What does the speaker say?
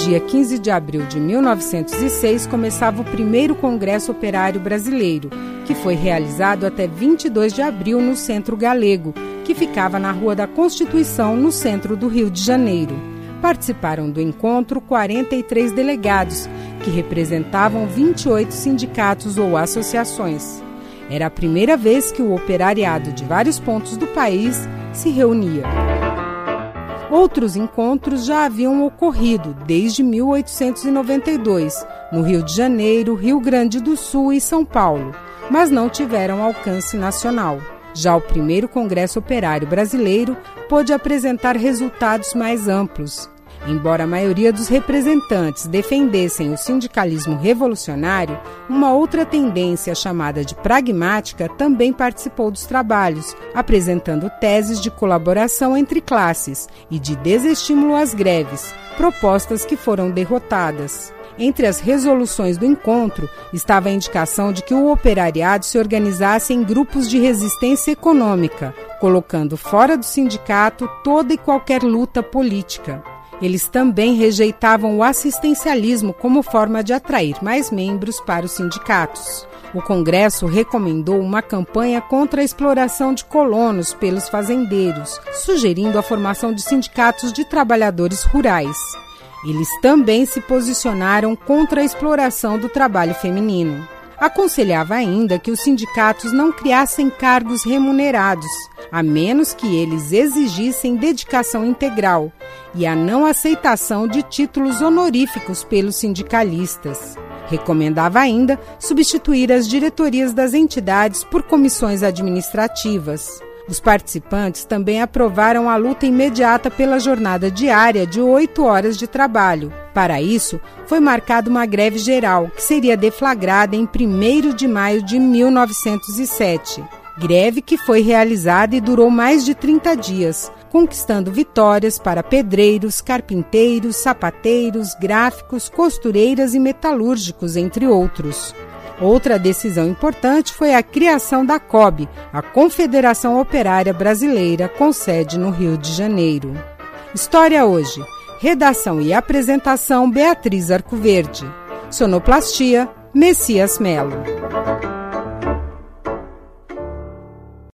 dia 15 de abril de 1906, começava o primeiro Congresso Operário Brasileiro, que foi realizado até 22 de abril no Centro Galego, que ficava na Rua da Constituição, no centro do Rio de Janeiro. Participaram do encontro 43 delegados, que representavam 28 sindicatos ou associações. Era a primeira vez que o operariado de vários pontos do país se reunia. Outros encontros já haviam ocorrido desde 1892, no Rio de Janeiro, Rio Grande do Sul e São Paulo, mas não tiveram alcance nacional. Já o primeiro Congresso Operário Brasileiro pôde apresentar resultados mais amplos. Embora a maioria dos representantes defendessem o sindicalismo revolucionário, uma outra tendência chamada de pragmática também participou dos trabalhos, apresentando teses de colaboração entre classes e de desestímulo às greves, propostas que foram derrotadas. Entre as resoluções do encontro estava a indicação de que o operariado se organizasse em grupos de resistência econômica, colocando fora do sindicato toda e qualquer luta política. Eles também rejeitavam o assistencialismo como forma de atrair mais membros para os sindicatos. O Congresso recomendou uma campanha contra a exploração de colonos pelos fazendeiros, sugerindo a formação de sindicatos de trabalhadores rurais. Eles também se posicionaram contra a exploração do trabalho feminino. Aconselhava ainda que os sindicatos não criassem cargos remunerados, a menos que eles exigissem dedicação integral, e a não aceitação de títulos honoríficos pelos sindicalistas. Recomendava ainda substituir as diretorias das entidades por comissões administrativas. Os participantes também aprovaram a luta imediata pela jornada diária de 8 horas de trabalho. Para isso, foi marcada uma greve geral, que seria deflagrada em 1º de maio de 1907. Greve que foi realizada e durou mais de 30 dias, conquistando vitórias para pedreiros, carpinteiros, sapateiros, gráficos, costureiras e metalúrgicos, entre outros. Outra decisão importante foi a criação da COB, a Confederação Operária Brasileira, com sede no Rio de Janeiro. História hoje. Redação e apresentação Beatriz Arcoverde. Sonoplastia Messias Melo.